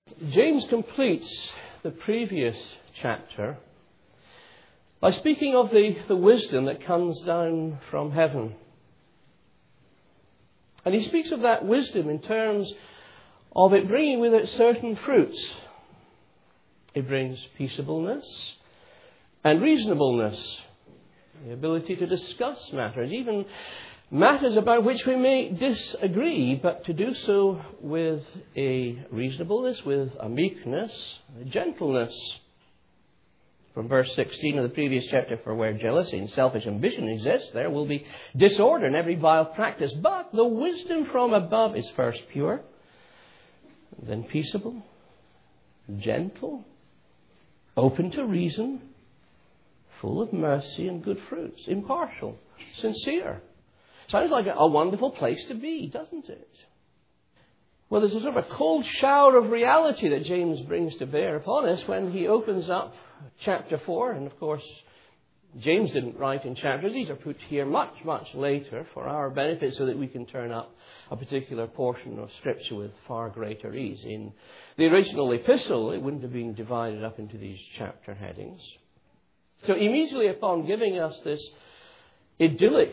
James completes the previous chapter by speaking of the wisdom that comes down from heaven. And he speaks of that wisdom in terms of it bringing with it certain fruits. It brings peaceableness and reasonableness, the ability to discuss matters, even matters about which we may disagree, but to do so with a reasonableness, with a meekness, a gentleness. From verse 16 of the previous chapter, for where jealousy and selfish ambition exist, there will be disorder in every vile practice. But the wisdom from above is first pure, then peaceable, gentle, open to reason, full of mercy and good fruits, impartial, sincere. Sounds like a wonderful place to be, doesn't it? Well, there's a sort of a cold shower of reality that James brings to bear upon us when he opens up chapter 4. And of course, James didn't write in chapters. These are put here much, much later for our benefit so that we can turn up a particular portion of Scripture with far greater ease. In the original epistle, it wouldn't have been divided up into these chapter headings. So immediately upon giving us this idyllic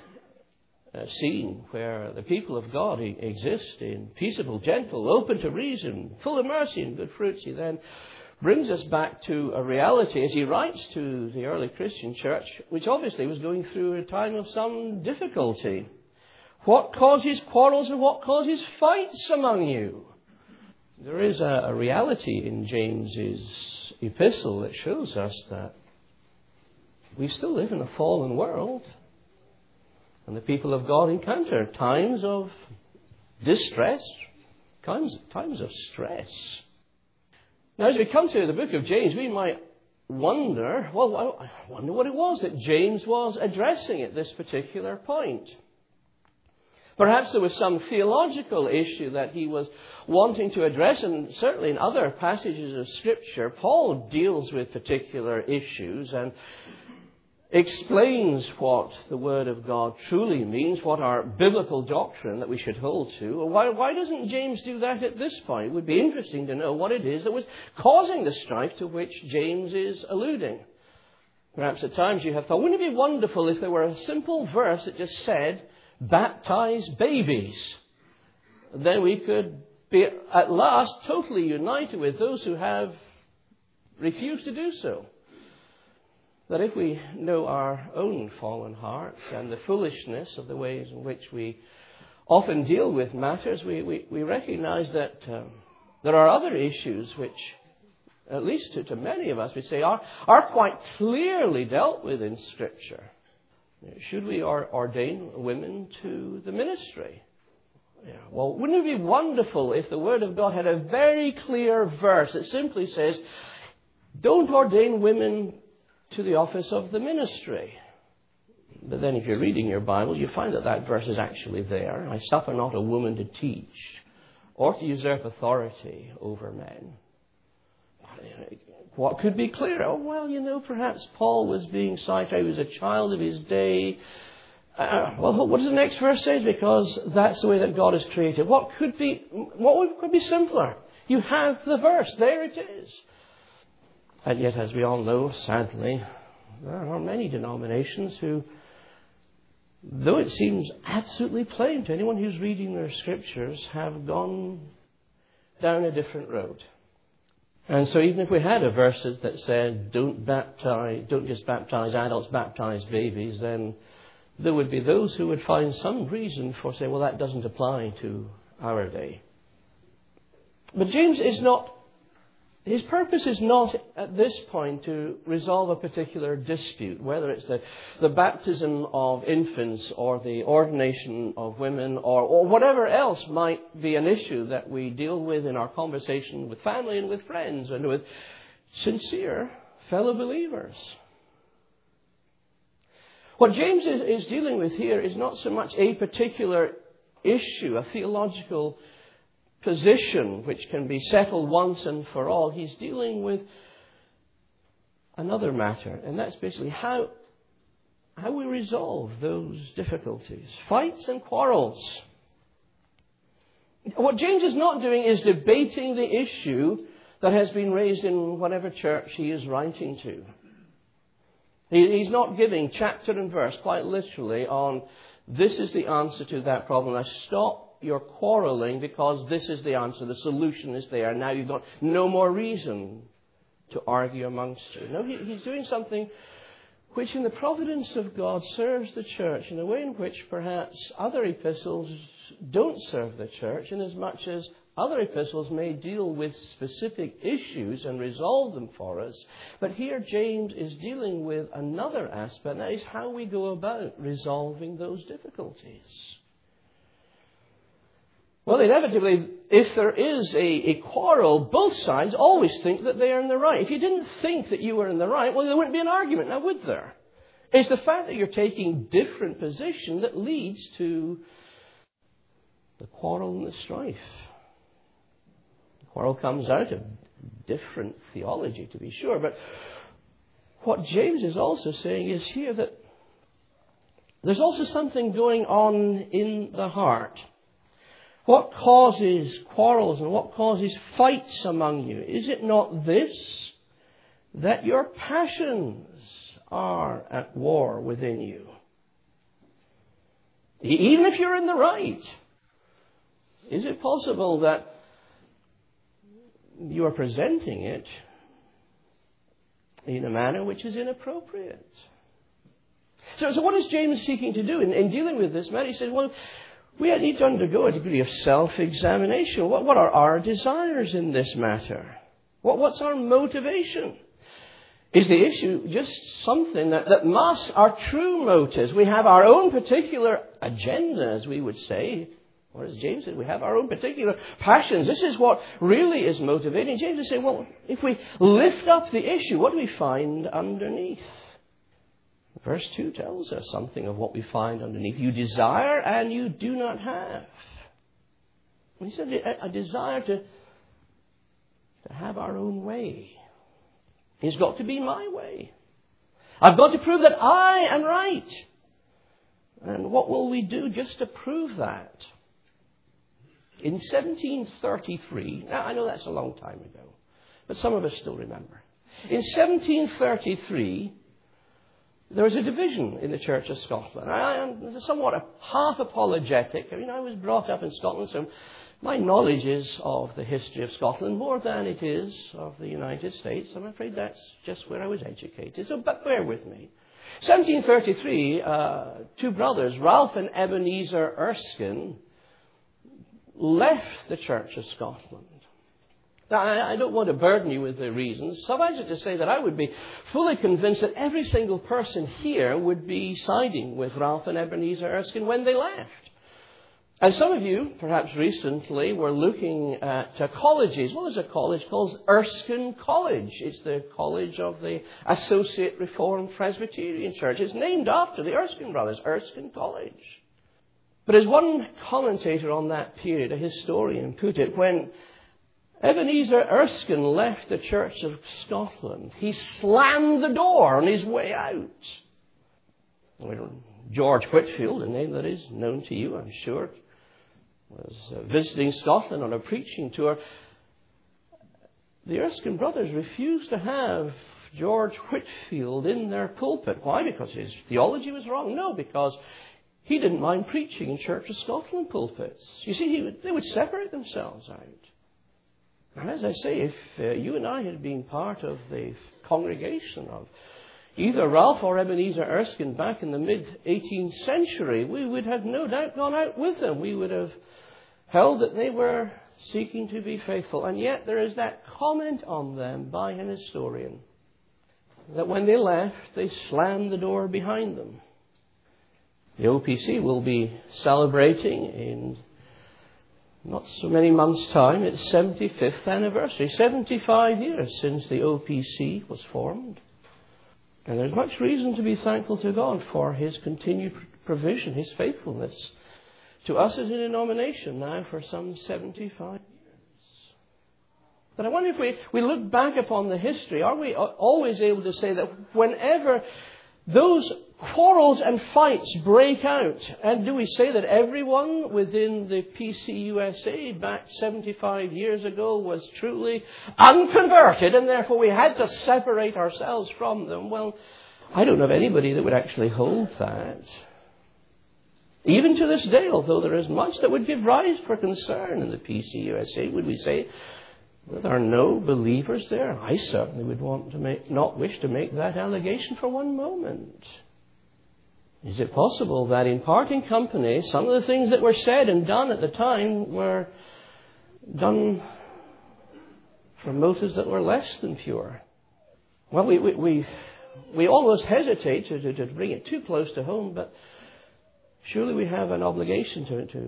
scene where the people of God exist in peaceable, gentle, open to reason, full of mercy and good fruits, he then brings us back to a reality as he writes to the early Christian church, which obviously was going through a time of some difficulty. What causes quarrels and what causes fights among you? There is a reality in James's epistle that shows us that we still live in a fallen world. And the people of God encounter times of distress, times of stress. Now, as we come to the book of James, we might wonder, I wonder what it was that James was addressing at this particular point. Perhaps there was some theological issue that he was wanting to address, and certainly in other passages of Scripture, Paul deals with particular issues and explains what the Word of God truly means, what our biblical doctrine that we should hold to. Why doesn't James do that at this point? It would be interesting to know what it is that was causing the strife to which James is alluding. Perhaps at times you have thought, wouldn't it be wonderful if there were a simple verse that just said, baptize babies? Then we could be at last totally united with those who have refused to do so. That if we know our own fallen hearts and the foolishness of the ways in which we often deal with matters, we recognize that there are other issues which, at least to many of us, we say are quite clearly dealt with in Scripture. Should we ordain women to the ministry? Well, wouldn't it be wonderful if the Word of God had a very clear verse that simply says, don't ordain women to the office of the ministry. But then if you're reading your Bible, you find that verse is actually there. I suffer not a woman to teach or to usurp authority over men. What could be clearer? Perhaps Paul was being cited. He was a child of his day. What does the next verse say? Because that's the way that God has created. What could be simpler? You have the verse. There it is. And yet, as we all know, sadly, there are many denominations who, though it seems absolutely plain to anyone who's reading their Scriptures, have gone down a different road. And so even if we had a verse that said, don't just baptize adults, baptize babies, then there would be those who would find some reason for saying, well, that doesn't apply to our day. But James is not. His purpose is not at this point to resolve a particular dispute, whether it's the baptism of infants or the ordination of women or whatever else might be an issue that we deal with in our conversation with family and with friends and with sincere fellow believers. What James is dealing with here is not so much a particular issue, a theological position which can be settled once and for all. He's dealing with another matter, and that's basically how we resolve those difficulties, fights and quarrels. What James is not doing is debating the issue that has been raised in whatever church he is writing to. He's not giving chapter and verse, quite literally, on this is the answer to that problem. Now stop your quarreling because this is the answer. The solution is there. Now you've got no more reason to argue amongst you. No, he's doing something which in the providence of God serves the church in a way in which perhaps other epistles don't serve the church, in as much as other epistles may deal with specific issues and resolve them for us. But here James is dealing with another aspect, and that is how we go about resolving those difficulties. Well, inevitably, if there is a quarrel, both sides always think that they are in the right. If you didn't think that you were in the right, well, there wouldn't be an argument, now would there? It's the fact that you're taking different position that leads to the quarrel and the strife. The quarrel comes out of different theology, to be sure. But what James is also saying is here that there's also something going on in the heart. What causes quarrels and what causes fights among you? Is it not this, that your passions are at war within you? Even if you're in the right, is it possible that you are presenting it in a manner which is inappropriate? So what is James seeking to do in dealing with this matter? He says, well, we need to undergo a degree of self-examination. What are our desires in this matter? What's our motivation? Is the issue just something that masks our true motives? We have our own particular agenda, as we would say. Or as James said, we have our own particular passions. This is what really is motivating. James is saying, well, if we lift up the issue, what do we find underneath? Verse 2 tells us something of what we find underneath. You desire and you do not have. He said a desire to have our own way. It's got to be my way. I've got to prove that I am right. And what will we do just to prove that? In 1733, now I know that's a long time ago, but some of us still remember. In 1733, there was a division in the Church of Scotland. I am somewhat half apologetic. I mean, I was brought up in Scotland, so my knowledge is of the history of Scotland more than it is of the United States. I'm afraid that's just where I was educated. So, but bear with me. 1733, two brothers, Ralph and Ebenezer Erskine, left the Church of Scotland. Now, I don't want to burden you with the reasons. Suffice it to say that I would be fully convinced that every single person here would be siding with Ralph and Ebenezer Erskine when they left. And some of you, perhaps recently, were looking at colleges. Well, there's a college called Erskine College. It's the college of the Associate Reformed Presbyterian Church. It's named after the Erskine brothers, Erskine College. But as one commentator on that period, a historian, put it, when Ebenezer Erskine left the Church of Scotland, he slammed the door on his way out. George Whitfield, a name that is known to you, I'm sure, was visiting Scotland on a preaching tour. The Erskine brothers refused to have George Whitfield in their pulpit. Why? Because his theology was wrong? No, because he didn't mind preaching in Church of Scotland pulpits. You see, they would separate themselves out. And as I say, if you and I had been part of the congregation of either Ralph or Ebenezer Erskine back in the mid-18th century, we would have no doubt gone out with them. We would have held that they were seeking to be faithful. And yet there is that comment on them by an historian that when they left, they slammed the door behind them. The OPC will be celebrating in not so many months' time its 75th anniversary. 75 years since the OPC was formed. And there's much reason to be thankful to God for His continued provision, His faithfulness to us as a denomination now for some 75 years. But I wonder if we look back upon the history, are we always able to say that whenever those quarrels and fights break out. And do we say that everyone within the PCUSA back 75 years ago was truly unconverted and therefore we had to separate ourselves from them? Well, I don't know of anybody that would actually hold that. Even to this day, although there is much that would give rise for concern in the PCUSA, would we say that there are no believers there? I certainly would not wish to make that allegation for one moment. Is it possible that in parting company, some of the things that were said and done at the time were done from motives that were less than pure? Well, we almost hesitate to bring it too close to home, but surely we have an obligation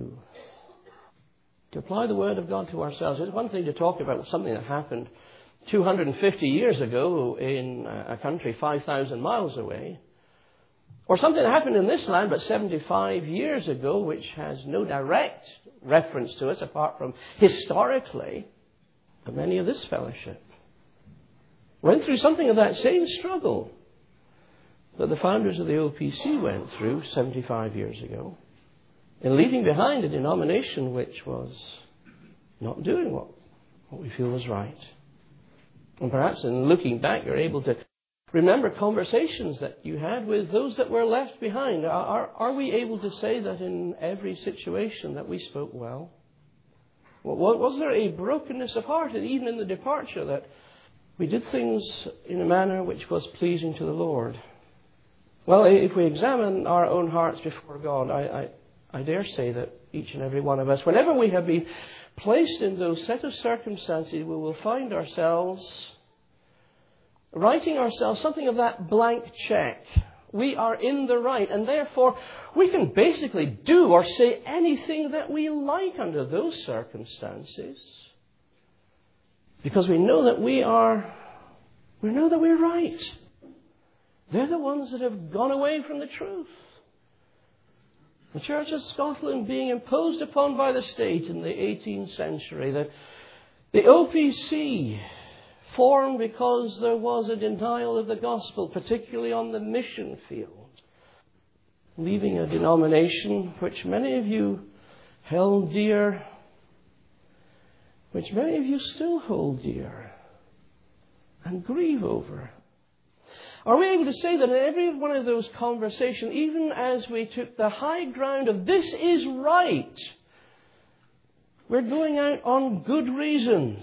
to apply the Word of God to ourselves. It's one thing to talk about something that happened 250 years ago in a country 5,000 miles away, or something that happened in this land but 75 years ago, which has no direct reference to us apart from historically. But many of this fellowship went through something of that same struggle that the founders of the OPC went through 75 years ago, in leaving behind a denomination which was not doing what we feel was right. And perhaps in looking back, you're able to remember conversations that you had with those that were left behind. Are we able to say that in every situation that we spoke well? Was there a brokenness of heart, and even in the departure, that we did things in a manner which was pleasing to the Lord? Well, if we examine our own hearts before God, I dare say that each and every one of us, whenever we have been placed in those set of circumstances, we will find ourselves writing ourselves something of that blank check. We are in the right, and therefore we can basically do or say anything that we like under those circumstances, because we know that we're right. They're the ones that have gone away from the truth. The Church of Scotland being imposed upon by the state in the 18th century, the OPC formed because there was a denial of the gospel, particularly on the mission field, leaving a denomination which many of you held dear, which many of you still hold dear and grieve over. Are we able to say that in every one of those conversations, even as we took the high ground of this is right, we're going out on good reasons,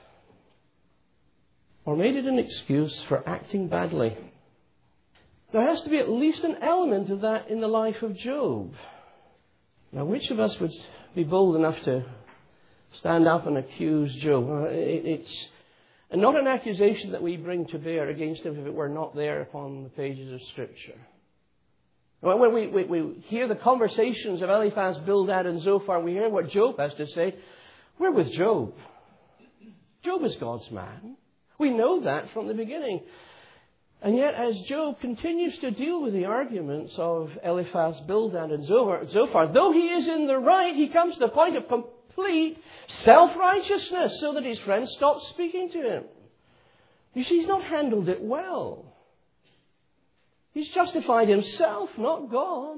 or made it an excuse for acting badly? There has to be at least an element of that in the life of Job. Now, which of us would be bold enough to stand up and accuse Job? It's not an accusation that we bring to bear against him if it were not there upon the pages of Scripture. When we hear the conversations of Eliphaz, Bildad, and Zophar, we hear what Job has to say. We're with Job. Job is God's man. We know that from the beginning. And yet, as Job continues to deal with the arguments of Eliphaz, Bildad, and Zophar, though he is in the right, he comes to the point of complete self-righteousness so that his friends stop speaking to him. You see, he's not handled it well. He's justified himself, not God.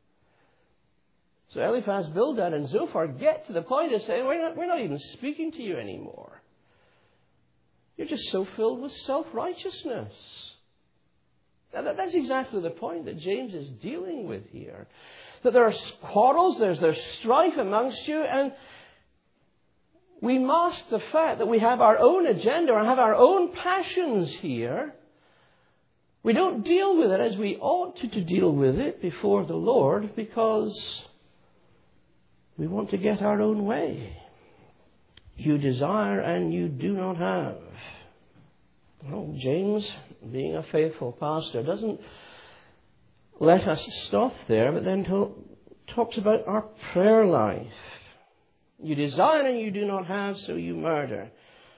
So Eliphaz, Bildad, and Zophar get to the point of saying, we're not even speaking to you anymore. You're just so filled with self-righteousness. That's exactly the point that James is dealing with here. That there are quarrels, there's strife amongst you, and we mask the fact that we have our own agenda or have our own passions here. We don't deal with it as we ought to deal with it before the Lord, because we want to get our own way. You desire and you do not have. Well, James, being a faithful pastor, doesn't let us stop there, but then talks about our prayer life. You desire and you do not have, so you murder.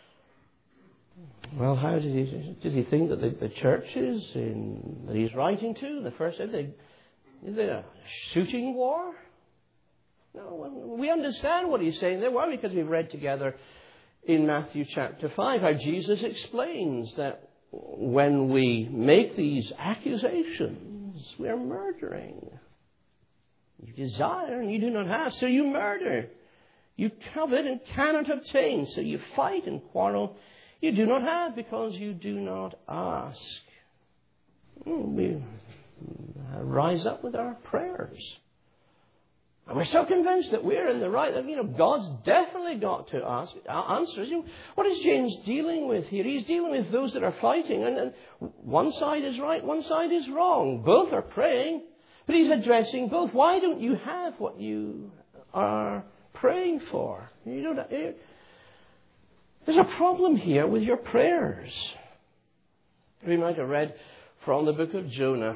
Well, how does he think that the churches that he's writing to, the first, is there a shooting war? No, we understand what he's saying there. Why? Because we've read together in Matthew chapter 5 how Jesus explains that when we make these accusations because we are murdering. You desire and you do not have, so you murder. You covet and cannot obtain, so you fight and quarrel. You do not have because you do not ask. We rise up with our prayers. And we're so convinced that we're in the right, that, God's definitely got to ask answers. What is James dealing with here? He's dealing with those that are fighting, and one side is right, one side is wrong. Both are praying, but he's addressing both. Why don't you have what you are praying for? There's a problem here with your prayers. We might have read from the book of Jonah.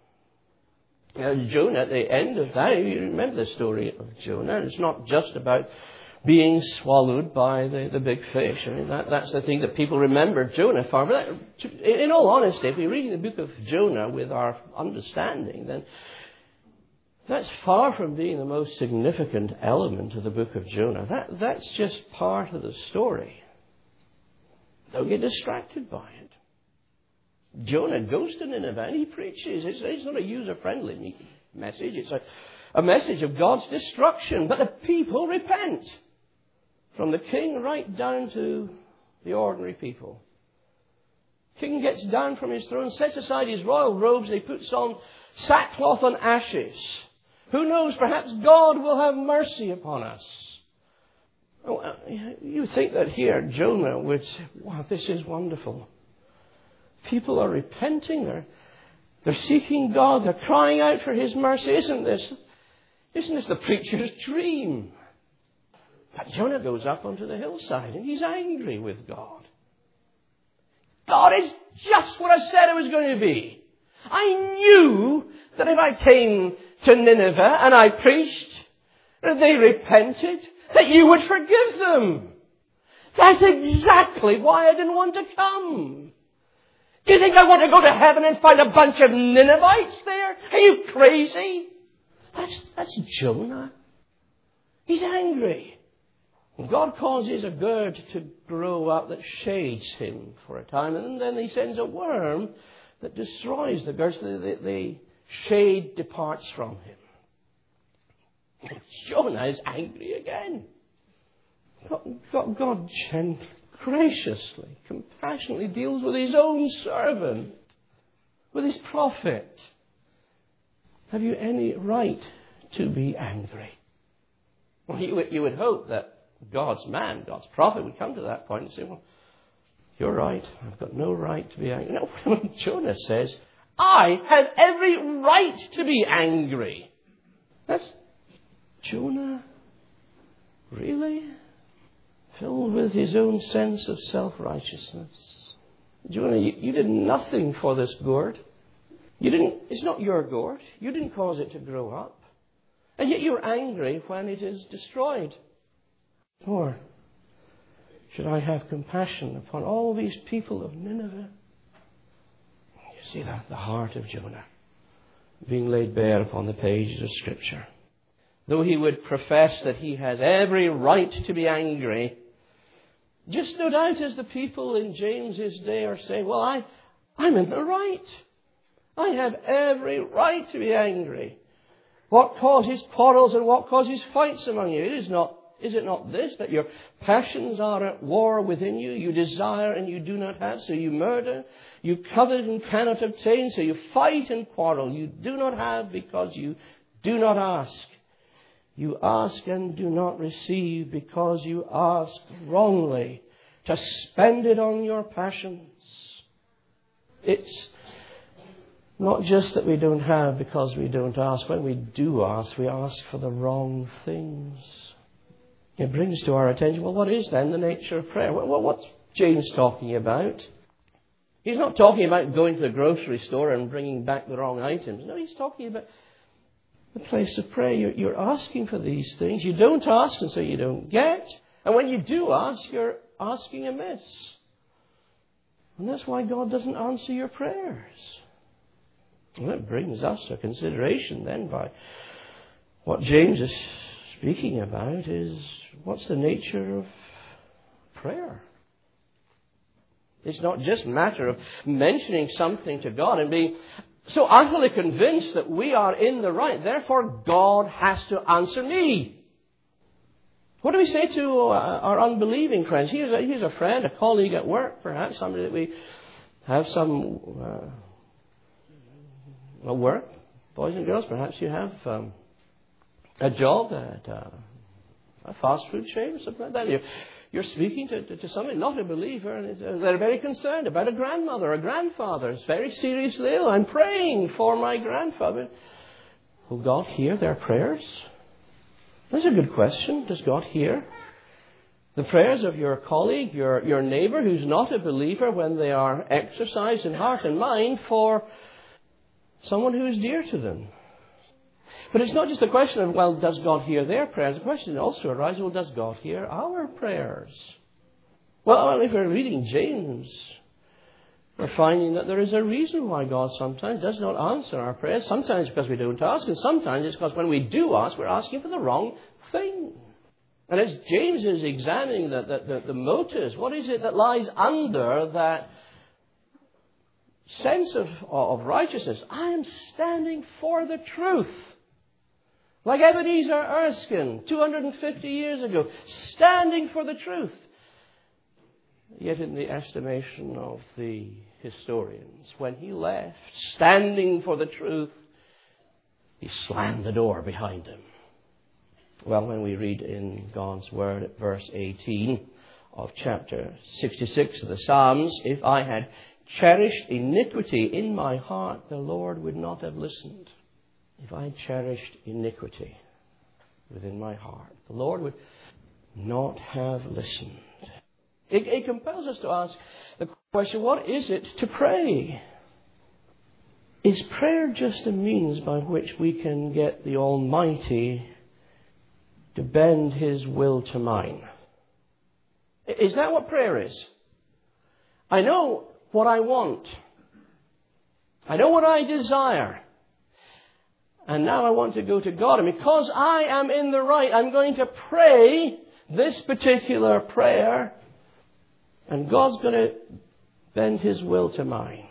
Jonah, at the end of that, you remember the story of Jonah. It's not just about being swallowed by the big fish. I mean, that's the thing that people remember Jonah for. But in all honesty, if we read the book of Jonah with our understanding, then that's far from being the most significant element of the book of Jonah. That's just part of the story. Don't get distracted by it. Jonah goes to Nineveh and he preaches. It's not a user-friendly message. It's a message of God's destruction. But the people repent. From the king right down to the ordinary people. King gets down from his throne, sets aside his royal robes, and he puts on sackcloth and ashes. Who knows, perhaps God will have mercy upon us. Oh, you think that here Jonah would say, wow, this is wonderful. People are repenting. They're seeking God. They're crying out for His mercy. Isn't this the preacher's dream? But Jonah goes up onto the hillside and he's angry with God. God is just what I said it was going to be. I knew that if I came to Nineveh and I preached, that they repented, that you would forgive them. That's exactly why I didn't want to come. Do you think I want to go to heaven and find a bunch of Ninevites there? Are you crazy? That's Jonah. He's angry. And God causes a gourd to grow up that shades him for a time. And then He sends a worm that destroys the gourd. So the shade departs from him. And Jonah is angry again. God gently, graciously, compassionately deals with His own servant, with His prophet. Have you any right to be angry? Well, you would hope that God's man, God's prophet would come to that point and say, well, you're right, I've got no right to be angry. No, Jonah says, I have every right to be angry. That's Jonah, really? Filled with his own sense of self-righteousness. Jonah, you did nothing for this gourd. It's not your gourd. You didn't cause it to grow up. And yet you're angry when it is destroyed. Or should I have compassion upon all these people of Nineveh? You see that, the heart of Jonah being laid bare upon the pages of Scripture. Though he would profess that he has every right to be angry, just no doubt as the people in James's day are saying, well, I'm in the right. I have every right to be angry. What causes quarrels and what causes fights among you? Is it not this, that your passions are at war within you? You desire and you do not have, so you murder. You covet and cannot obtain, so you fight and quarrel. You do not have because you do not ask. You ask and do not receive because you ask wrongly to spend it on your passions. It's not just that we don't have because we don't ask. When we do ask, we ask for the wrong things. It brings to our attention, well, what is then the nature of prayer? Well, what's James talking about? He's not talking about going to the grocery store and bringing back the wrong items. No, he's talking about the place of prayer. You're asking for these things. You don't ask, and so you don't get. And when you do ask, you're asking amiss. And that's why God doesn't answer your prayers. And that brings us to consideration then by what James is speaking about is what's the nature of prayer. It's not just a matter of mentioning something to God and being so utterly convinced that we are in the right, therefore God has to answer me. What do we say to our unbelieving friends? Here's a friend, a colleague at work, perhaps, somebody that we have some work, boys and girls, perhaps you have a job at a fast food chain or something like that. You're speaking to somebody, not a believer, and they're very concerned about a grandmother or a grandfather. It's very seriously ill. I'm praying for my grandfather. Will God hear their prayers? That's a good question. Does God hear the prayers of your colleague, your neighbor who's not a believer when they are exercised in heart and mind for someone who is dear to them? But it's not just a question of, well, does God hear their prayers? The question also arises, well, does God hear our prayers? Well, if we're reading James, we're finding that there is a reason why God sometimes does not answer our prayers. Sometimes because we don't ask, and sometimes it's because when we do ask, we're asking for the wrong thing. And as James is examining the motives, what is it that lies under that sense of righteousness? I am standing for the truth. Like Ebenezer Erskine, 250 years ago, standing for the truth. Yet in the estimation of the historians, when he left, standing for the truth, he slammed the door behind him. Well, when we read in God's Word at verse 18 of chapter 66 of the Psalms, if I had cherished iniquity in my heart, the Lord would not have listened. If I cherished iniquity within my heart, the Lord would not have listened. It compels us to ask the question, what is it to pray? Is prayer just a means by which we can get the Almighty to bend His will to mine? Is that what prayer is? I know what I want. I know what I desire. And now I want to go to God. And because I am in the right, I'm going to pray this particular prayer. And God's going to bend His will to mine.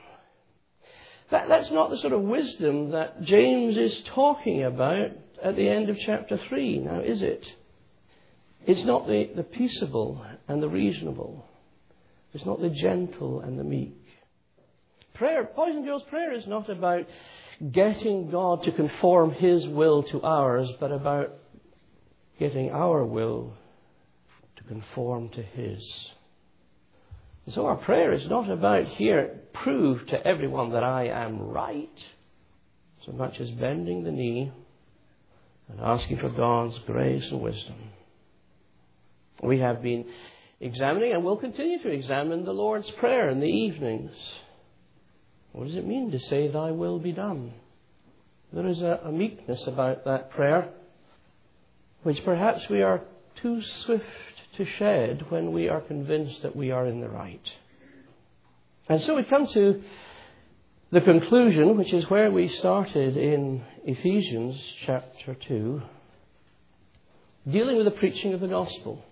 That's not the sort of wisdom that James is talking about at the end of chapter 3, now is it? It's not the peaceable and the reasonable. It's not the gentle and the meek. Prayer, boys and girls, prayer is not about getting God to conform His will to ours, but about getting our will to conform to His. And so our prayer is not about here, prove to everyone that I am right, so much as bending the knee and asking for God's grace and wisdom. We have been examining and will continue to examine the Lord's Prayer in the evenings. What does it mean to say, Thy will be done? There is a meekness about that prayer, which perhaps we are too swift to shed when we are convinced that we are in the right. And so we come to the conclusion, which is where we started in Ephesians chapter 2, dealing with the preaching of the gospel.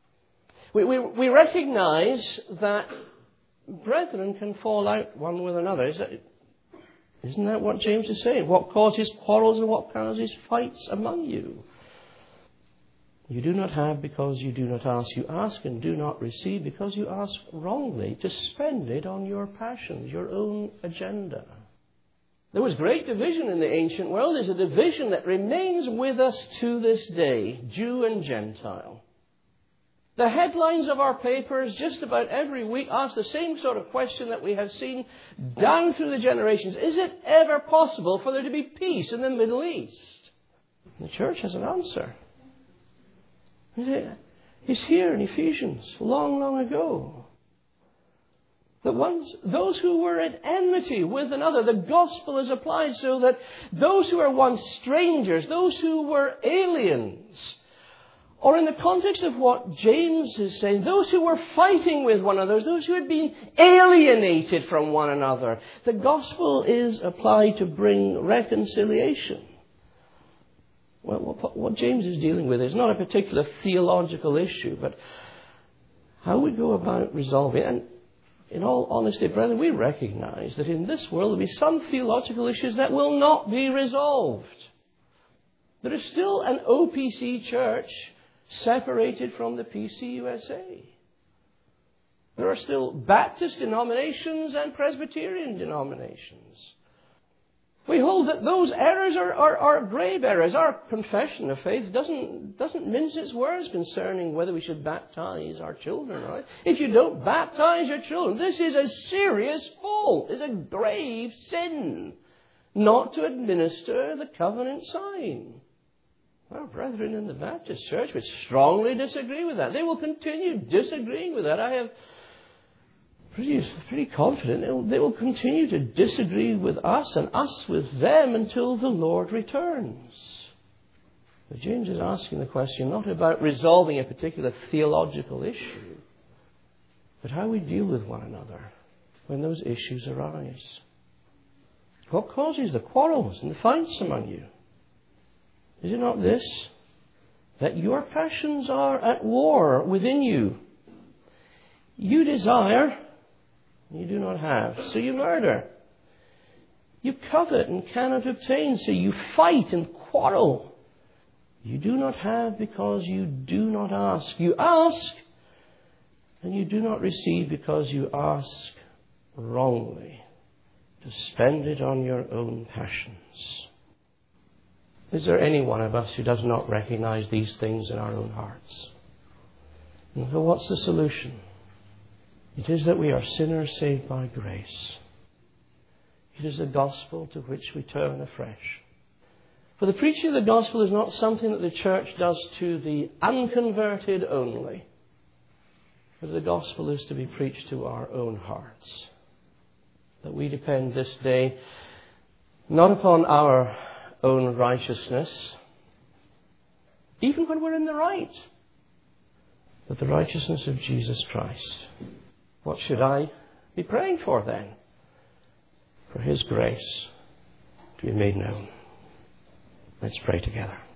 We recognize that brethren can fall out one with another. Isn't that what James is saying? What causes quarrels and what causes fights among you? You do not have because you do not ask. You ask and do not receive because you ask wrongly to spend it on your passions, your own agenda. There was great division in the ancient world. There's a division that remains with us to this day, Jew and Gentile. The headlines of our papers just about every week ask the same sort of question that we have seen down through the generations. Is it ever possible for there to be peace in the Middle East? The church has an answer. It's here in Ephesians, long, long ago. That those who were at enmity with another, the gospel is applied so that those who are once strangers, those who were aliens, or in the context of what James is saying, those who were fighting with one another, those who had been alienated from one another, the gospel is applied to bring reconciliation. Well, what James is dealing with is not a particular theological issue, but how we go about resolving it. And in all honesty, brethren, we recognize that in this world there will be some theological issues that will not be resolved. There is still an OPC church separated from the PCUSA. There are still Baptist denominations and Presbyterian denominations. We hold that those errors are grave errors. Our confession of faith doesn't mince its words concerning whether we should baptize our children. Right? If you don't baptize your children, this is a serious fault. It's a grave sin not to administer the covenant sign. Our brethren in the Baptist Church would strongly disagree with that. They will continue disagreeing with that. I have pretty confident they will continue to disagree with us and us with them until the Lord returns. But James is asking the question not about resolving a particular theological issue, but how we deal with one another when those issues arise. What causes the quarrels and the fights among you? Is it not this, that your passions are at war within you? You desire, you do not have, so you murder. You covet and cannot obtain, so you fight and quarrel. You do not have because you do not ask. You ask, and you do not receive because you ask wrongly, to spend it on your own passions. Is there any one of us who does not recognize these things in our own hearts? And so what's the solution? It is that we are sinners saved by grace. It is the gospel to which we turn afresh. For the preaching of the gospel is not something that the church does to the unconverted only. But the gospel is to be preached to our own hearts. That we depend this day not upon our own righteousness, even when we're in the right, but the righteousness of Jesus Christ. What should I be praying for then? For His grace to be made known. Let's pray together.